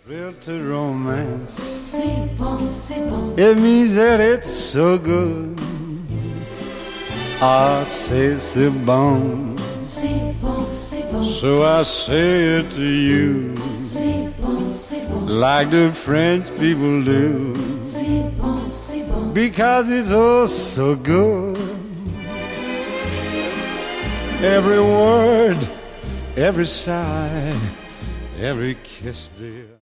Real to romance. C'est bon, c'est bon. It means that it's so good. Ah, c'est bon. C'est bon, c'est bon. So I say it to you. C'est bon, c'est bon. Like the French people do. C'est bon, c'est bon. Because it's oh so good. Every word, every sigh, every kiss, dear.